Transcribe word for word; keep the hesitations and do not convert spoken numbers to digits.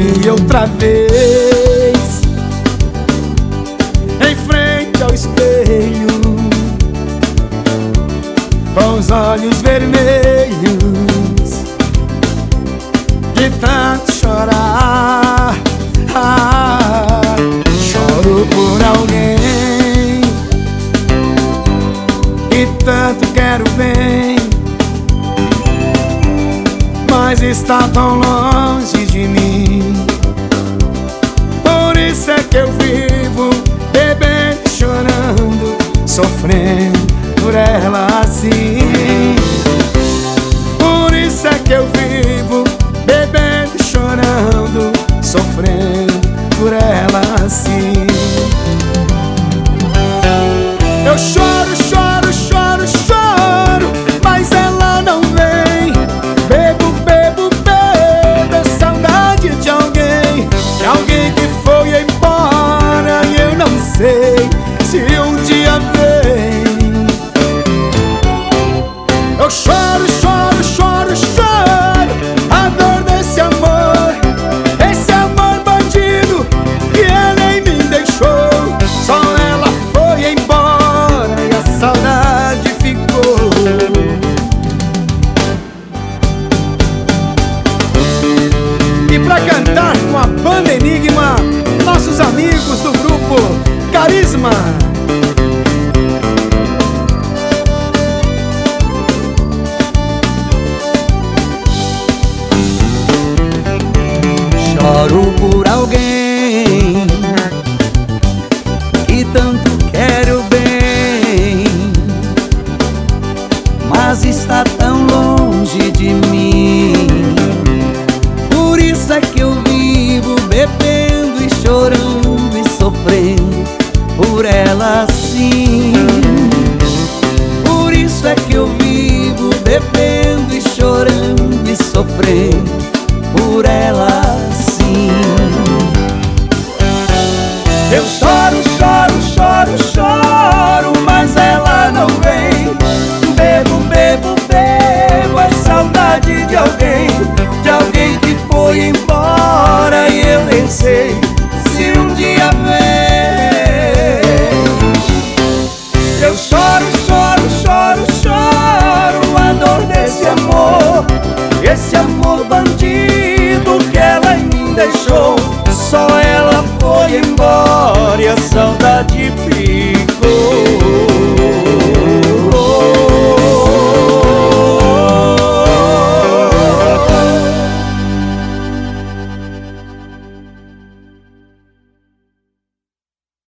vi outra vez em frente ao espelho, com os olhos vermelhos de tanto chorar. Ah, choro por alguém que tanto quero bem, mas está tão longe de mim. Por isso é que eu vivo bebendo, chorando, sofrendo por ela assim. Por isso é que eu vivo bebendo, chorando, sofrendo por ela assim. Eu choro, choro, choro, choro, mas ela não vem. Bebo, bebo, bebo, é saudade de alguém, de alguém que foi embora e eu não sei se um dia vem. Eu choro, choro, choro, choro a dor desse amor, esse amor bandido que ela em mim deixou. Só ela foi embora e a saudade ficou. E pra cantar com a banda Enigma, nossos amigos do grupo Carisma. Choro por alguém que tanto quero bem, mas está tão longe de mim. Por isso é que eu vivo bebendo e chorando e sofrendo por ela assim. Por isso é que eu vivo bebendo e chorando e sofrendo por ela assim. Eu choro, choro, choro, choro, mas ela não vem. Bebo, bebo, bebo, é saudade de alguém, de alguém que foi embora e eu nem sei se um dia vem. Eu choro, choro, choro, choro a dor desse amor, esse amor bandido que ela em mim deixou. Só ela foi embora e a saudade ficou.